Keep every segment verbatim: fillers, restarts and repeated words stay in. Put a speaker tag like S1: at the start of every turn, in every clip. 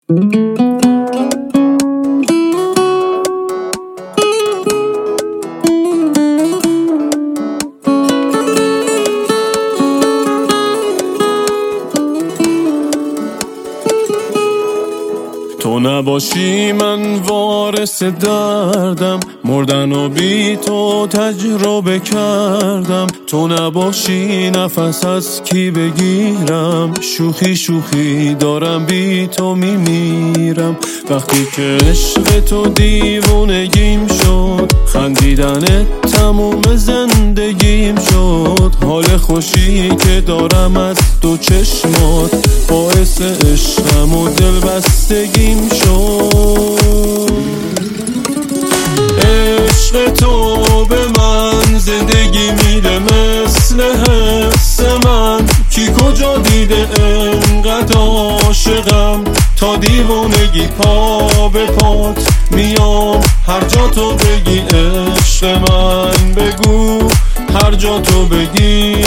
S1: تو نباشی من وارث دردم، مردن و بی تو تجربه کردم. تو نباشی نفس از کی بگیرم، شوخی شوخی دارم بی تو میمیرم. وقتی که عشق تو دیوونگیم شد، خندیدن تموم زندگیم شد. حال خوشی که دارم از دو چشمات، باعث عشقم و دل بستگیم شد. عشق تو به من زندگی میده مثل حس من. کی کجا دیده انقدر عاشقم، تا دیوانگی پا به پات میام. هر جا تو بگی عشق من بگو، هر جا تو بگی.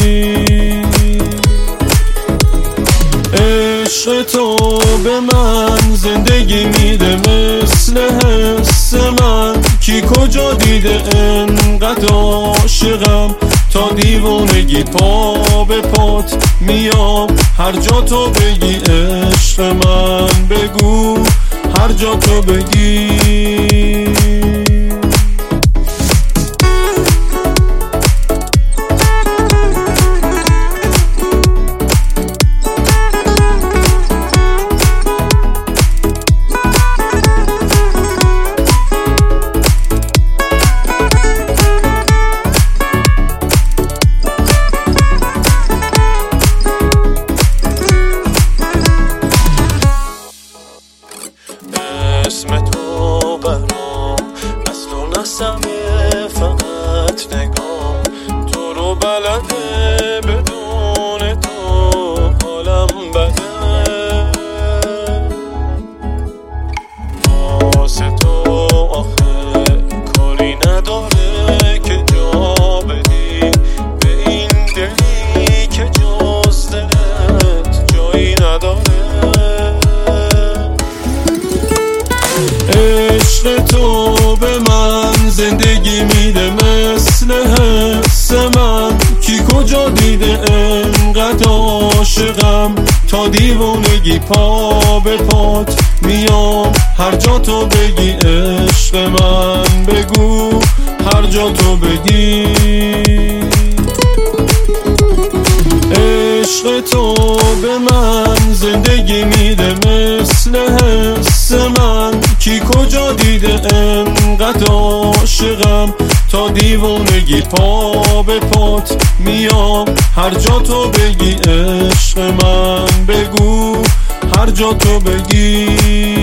S1: عشق تو به من زندگی میده مثل حس من. کی کجا دیده انقدر عاشقم، تا دیوانگی پا به پات میام. هر جا تو بگی عشق من بگو، هر جا تو بگی. اسم تو برام اصل و نسمه، فقط نگام تو رو بلده. بدون تو حالم بده. واسه تو آخه کاری نداره که جا بدی به این دلی که جز دلت جایی نداره. عشق تو به من زندگی میده مثل حس من. کی کجا دیده انقدر عاشقم، تا دیوانگی پا به پات میام. هر جا تو بگی عشق من بگو، هر جا تو بگی. عشق تو به من زندگی میده مثل حس من. کی کجا دیده انقدر عاشقم، تا دیوانگی پا به پات میام. هر جا تو بگی عشق من بگو، هر جا تو بگی.